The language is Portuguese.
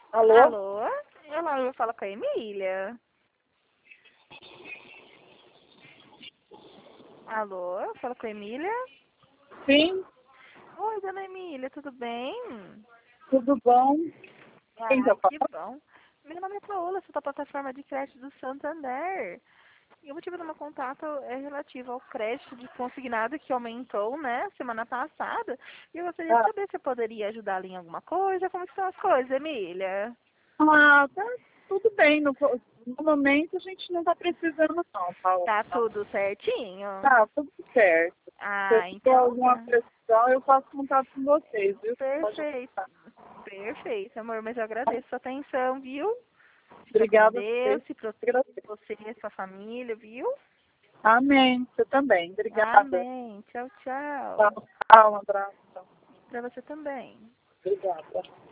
Alô? Alô? Olá, eu falo com a Emília. Alô? Eu falo com a Emília? Sim, Oi, dona Emília, tudo bem? tudo bom? Quem tá Ai, que falando? bom. Meu nome é Paola, sou da plataforma de crédito do Santander. E o motivo do meu contato é relativo ao crédito de consignado que aumentou, né, semana passada. E eu gostaria de Ah, saber se eu poderia ajudá-la em alguma coisa. Como estão as coisas, Emília? tá tudo bem. No momento a gente não tá precisando não, Paula. Tá tudo certinho? Tá, tudo certo. Se Ah, for então alguma tá. pressão, eu faço contato com vocês, viu? Pode Perfeito. contar. Perfeito, amor, mas eu agradeço sua atenção, viu? Fica com Obrigada a Deus, vocês. se proteja Agradeço. você e sua família, viu? Amém. Você também. Obrigada. Amém. Tchau, tchau. Tchau, tchau, um abraço. Pra você também. Obrigada.